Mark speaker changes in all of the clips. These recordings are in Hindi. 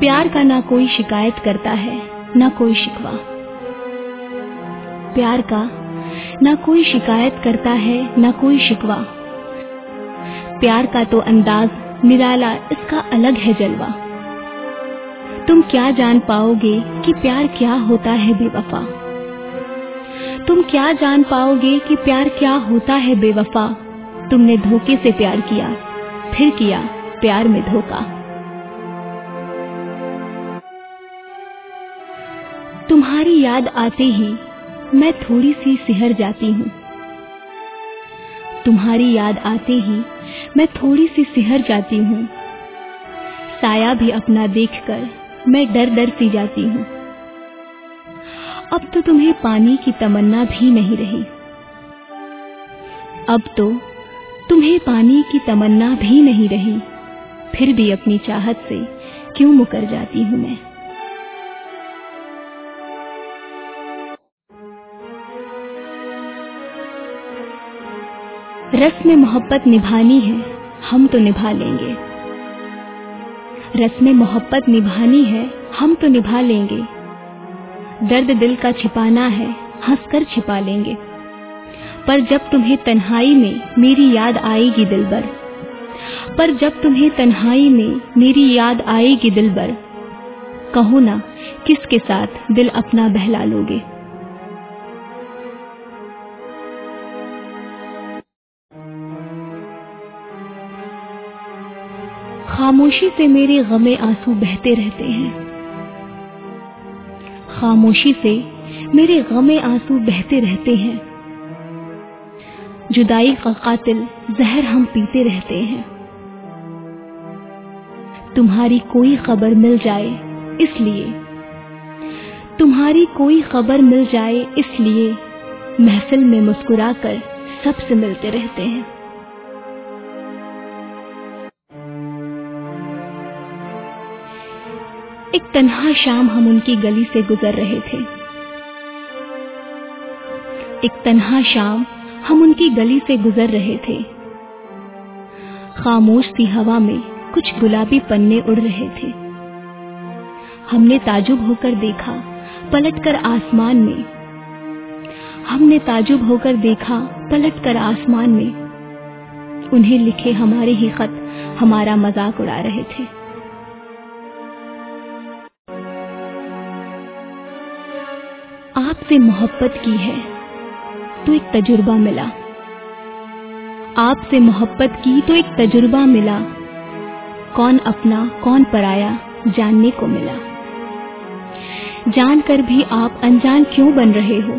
Speaker 1: प्यार का ना कोई शिकायत करता है ना कोई शिकवा। प्यार का ना कोई शिकायत करता है ना कोई शिकवा। प्यार का तो अंदाज निराला, इसका अलग है जलवा। तुम क्या जान पाओगे कि प्यार क्या होता है बेवफा। तुम क्या जान पाओगे कि प्यार क्या होता है बेवफा। तुमने धोखे से प्यार किया, फिर किया प्यार में धोखा। तुम्हारी याद आते ही मैं थोड़ी सी सिहर जाती हूँ। तुम्हारी याद आते ही मैं थोड़ी सी सिहर जाती हूँ। साया भी अपना देखकर मैं डर डर सी जाती हूँ। अब तो तुम्हें पाने की तमन्ना भी नहीं रही। अब तो तुम्हें पाने की तमन्ना भी नहीं रही। फिर भी अपनी चाहत से क्यों मुकर जाती हूँ मैं। रस्म मोहब्बत निभानी है, हम तो निभा लेंगे। रस्म मोहब्बत निभानी है, हम तो निभा लेंगे। दर्द दिल का छिपाना है, हंसकर छिपा लेंगे। पर जब तुम्हें तन्हाई में मेरी याद आएगी दिलबर, पर जब तुम्हें तन्हाई में मेरी याद आएगी दिलबर, कहो ना किसके साथ दिल अपना बहला लोगे। खामोशी से मेरे गमे आंसू बहते रहते हैं। खामोशी से मेरे गमे आंसू बहते रहते हैं। जुदाई का कातिल जहर हम पीते रहते हैं। तुम्हारी कोई खबर मिल जाए इसलिए, तुम्हारी कोई खबर मिल जाए इसलिए महफिल में मुस्कुराकर सबसे मिलते रहते हैं। एक तन्हा शाम हम उनकी गली से गुजर रहे थे। एक तन्हा शाम हम उनकी गली से गुजर रहे थे। खामोश सी हवा में कुछ गुलाबी पन्ने उड़ रहे थे। हमने ताजुब होकर देखा पलटकर आसमान में। हमने ताजुब होकर देखा पलटकर आसमान में। उन्हें लिखे हमारे ही खत हमारा मजाक उड़ा रहे थे। आपसे मोहब्बत की है तो एक तजुर्बा मिला। आपसे मोहब्बत की तो एक तजुर्बा मिला। कौन अपना कौन पराया जानने को मिला। जानकर भी आप अनजान क्यों बन रहे हो।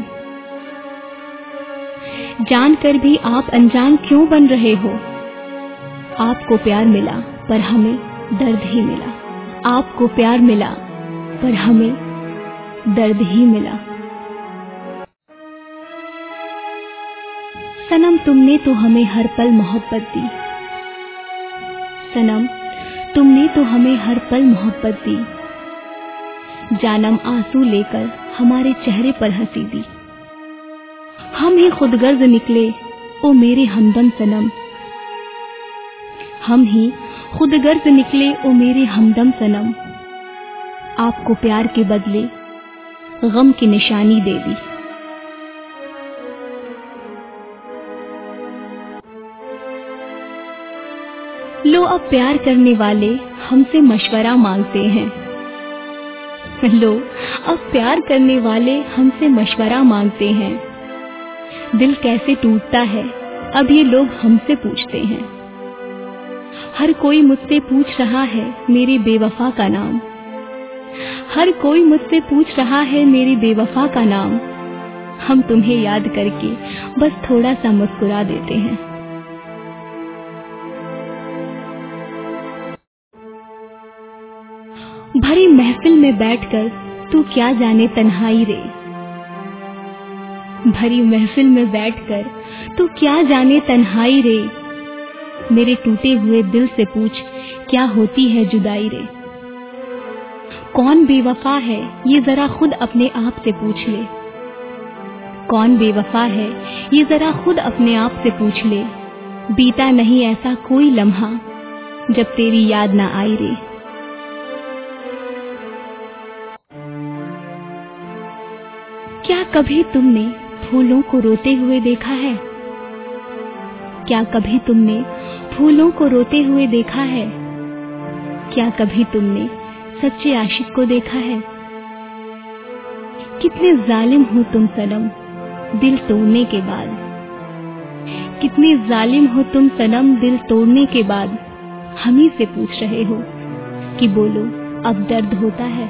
Speaker 1: जानकर भी आप अनजान क्यों बन रहे हो। आपको प्यार मिला पर हमें दर्द ही मिला। आपको प्यार मिला पर हमें दर्द ही मिला। सनम तुमने तो हमें हर पल मोहब्बत दी। सनम तुमने तो हमें हर पल मोहब्बत दी। जानम आंसू लेकर हमारे चेहरे पर हंसी दी। हम ही खुदगर्ज निकले ओ मेरे हमदम सनम। हम ही खुदगर्ज निकले ओ मेरे हमदम सनम। आपको प्यार के बदले गम की निशानी दे दी। लो अब प्यार करने वाले हमसे मशवरा मांगते हैं। लो अब प्यार करने वाले हमसे मशवरा मांगते हैं। दिल कैसे टूटता है अब ये लोग हमसे पूछते हैं। हर कोई मुझसे पूछ रहा है मेरी बेवफा का नाम। हर कोई मुझसे पूछ रहा है मेरी बेवफा का नाम। हम तुम्हें याद करके बस थोड़ा सा मुस्कुरा देते हैं। भरी महफिल में बैठकर तू क्या जाने तन्हाई रे। भरी महफिल में बैठकर तू क्या जाने तन्हाई रे। मेरे टूटे हुए दिल से पूछ क्या होती है जुदाई रे। कौन बेवफा है ये जरा खुद अपने आप से पूछ ले। कौन बेवफा है ये जरा खुद अपने आप से पूछ ले। बीता नहीं ऐसा कोई लम्हा जब तेरी याद ना आई रे। क्या कभी तुमने फूलों को रोते हुए देखा है? क्या कभी तुमने फूलों को रोते हुए देखा है? क्या कभी तुमने सच्चे आशिक को देखा है? कितने जालिम हो तुम सनम दिल तोड़ने के बाद, कितने जालिम हो तुम सनम दिल तोड़ने के बाद। हम ही से पूछ रहे हो कि बोलो अब दर्द होता है?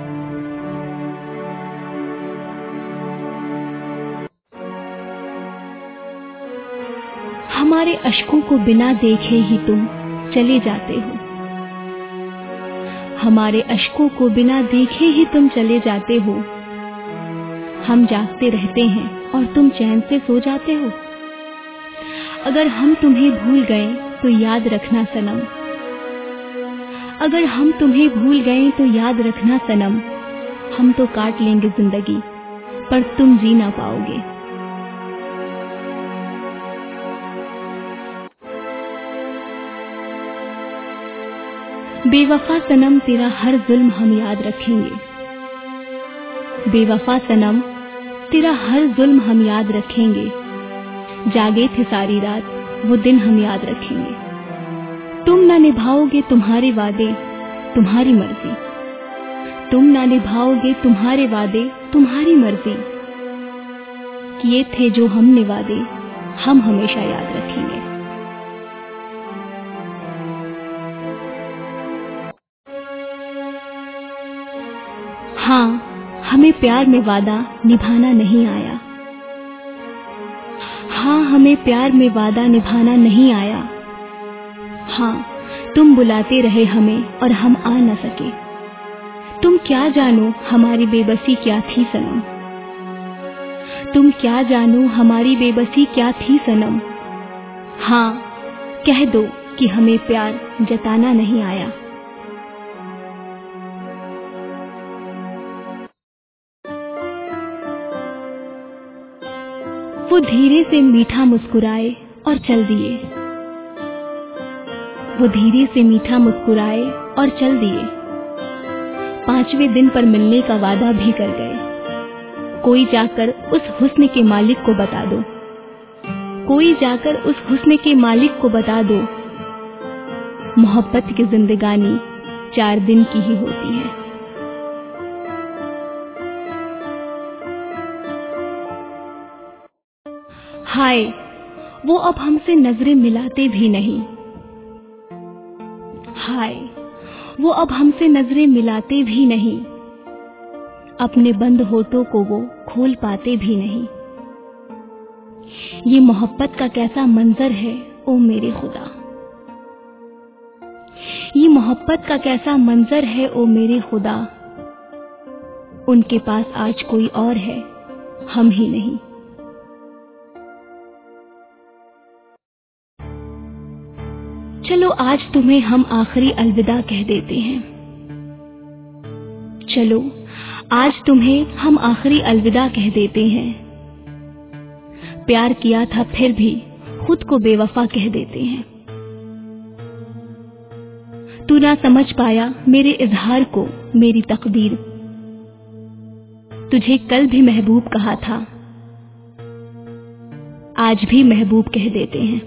Speaker 1: हमारे अश्कों को बिना देखे ही तुम चले जाते हो, हमारे अश्कों को बिना देखे ही तुम चले जाते हो। हम जागते रहते हैं और तुम चैन से सो जाते हो। अगर हम तुम्हें भूल गए तो याद रखना सनम, अगर हम तुम्हें भूल गए तो याद रखना सनम। हम तो काट लेंगे जिंदगी पर तुम जी ना पाओगे। बेवफा सनम तेरा हर जुल्म हम याद रखेंगे, बेवफा सनम तेरा हर जुल्म हम याद रखेंगे। जागे थे सारी रात वो दिन हम याद रखेंगे। तुम ना निभाओगे तुम्हारे वादे तुम्हारी मर्जी, तुम ना निभाओगे तुम्हारे वादे तुम्हारी मर्जी। किए थे जो हमने वादे हम हमेशा याद रखेंगे। हाँ, हमें प्यार में वादा निभाना नहीं आया, हाँ हमें प्यार में वादा निभाना नहीं आया। हाँ, तुम बुलाते रहे हमें और हम आ न सके। तुम क्या जानो हमारी बेबसी क्या थी सनम, तुम क्या जानो हमारी बेबसी क्या थी सनम। हाँ, कह दो कि हमें प्यार जताना नहीं आया। वो धीरे से मीठा मुस्कुराए और चल दिए, वो धीरे से मीठा मुस्कुराए और चल दिए। 5वें दिन पर मिलने का वादा भी कर गए। कोई जाकर उस हुस्न के मालिक को बता दो, कोई जाकर उस हुस्न के मालिक को बता दो। मोहब्बत की जिंदगानी 4 दिन की ही होती है। हाय, वो अब हमसे नजरें मिलाते भी नहीं, हाय वो अब हमसे नजरें मिलाते भी नहीं। अपने बंद होठों को वो खोल पाते भी नहीं। ये मोहब्बत का कैसा मंजर है ओ मेरे खुदा, ये मोहब्बत का कैसा मंजर है ओ मेरे खुदा। उनके पास आज कोई और है, हम ही नहीं। चलो आज तुम्हें हम आखिरी अलविदा कह देते हैं, चलो आज तुम्हें हम आखिरी अलविदा कह देते हैं। प्यार किया था फिर भी खुद को बेवफा कह देते हैं। तू ना समझ पाया मेरे इजहार को मेरी तकदीर, तुझे कल भी महबूब कहा था, आज भी महबूब कह देते हैं।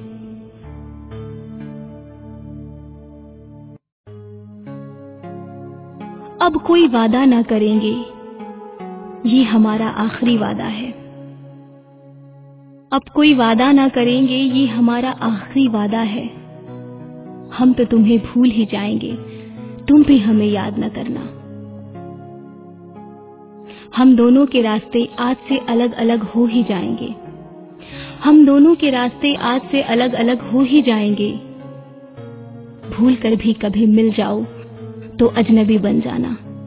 Speaker 1: अब कोई वादा ना करेंगे, ये हमारा आखिरी वादा है। अब कोई वादा ना करेंगे, ये हमारा आखिरी वादा है। हम तो तुम्हें भूल ही जाएंगे, तुम भी हमें याद न करना। हम दोनों के रास्ते आज से अलग अलग हो ही जाएंगे, हम दोनों के रास्ते आज से अलग अलग हो ही जाएंगे। भूल कर भी कभी मिल जाओ तो अजनबी बन जाना।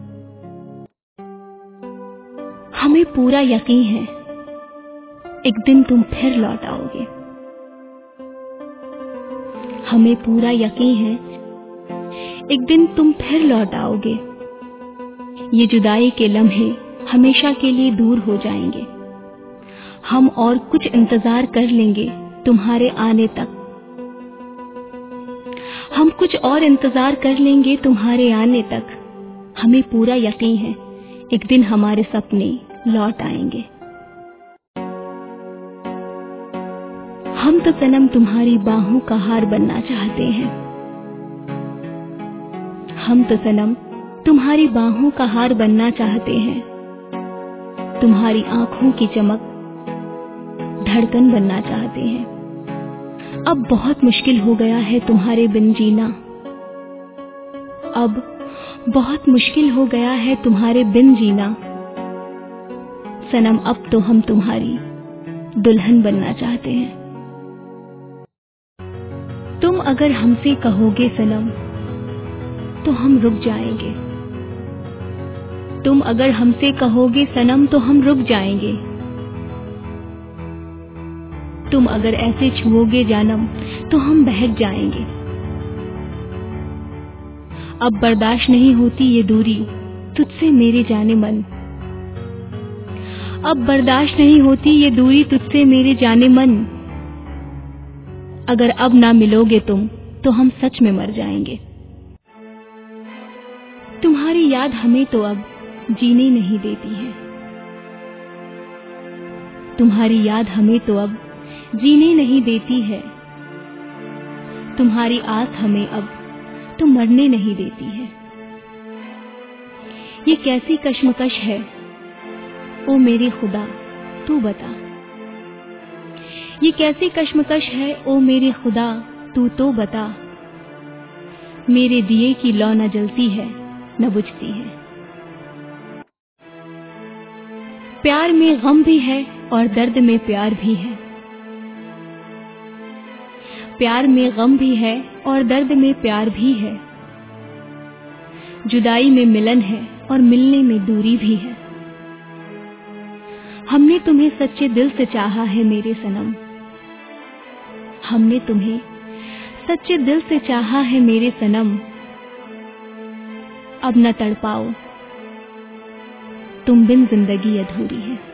Speaker 1: हमें पूरा यकीन है एक दिन तुम फिर लौट आओगे, हमें पूरा यकीन है एक दिन तुम फिर लौट आओगे। ये जुदाई के लम्हे हमेशा के लिए दूर हो जाएंगे। हम और कुछ इंतजार कर लेंगे तुम्हारे आने तक, हम कुछ और इंतजार कर लेंगे तुम्हारे आने तक। हमें पूरा यकीन है एक दिन हमारे सपने लौट आएंगे। हम तो सनम तुम्हारी बाहों का हार बनना चाहते हैं। हम तो सनम तुम्हारी बाहों का हार बनना चाहते हैं। तुम्हारी आंखों की चमक धड़कन बनना चाहते हैं। अब बहुत मुश्किल हो गया है तुम्हारे बिन जीना। अब बहुत मुश्किल हो गया है तुम्हारे बिन जीना। सनम अब तो हम तुम्हारी दुल्हन बनना चाहते हैं। तुम अगर हमसे कहोगे सनम तो हम रुक जाएंगे। तुम अगर हमसे कहोगे सनम तो हम रुक जाएंगे। तुम अगर ऐसे छुओगे जानम तो हम बहक जाएंगे। अब बर्दाश्त नहीं होती ये दूरी तुझसे मेरे जाने मन। अब बर्दाश्त नहीं होती ये दूरी तुझसे मेरे जाने मन। अगर अब ना मिलोगे तुम तो हम सच में मर जाएंगे। तुम्हारी याद हमें तो अब जीने नहीं देती है। तुम्हारी याद हमें तो अब जीने नहीं देती है। तुम्हारी आस हमें अब तो मरने नहीं देती है। ये कैसी कश्मकश है ओ मेरे खुदा तू बता। ये कैसी कश्मकश है ओ मेरे खुदा तू तो बता। मेरे दिए की लौ न जलती है न बुझती है। प्यार में गम भी है और दर्द में प्यार भी है। प्यार में गम भी है और दर्द में प्यार भी है। जुदाई में मिलन है और मिलने में दूरी भी है। हमने तुम्हें सच्चे दिल से चाहा है मेरे सनम। हमने तुम्हें सच्चे दिल से चाहा है मेरे सनम। अब न तड़पाओ तुम बिन जिंदगी अधूरी है।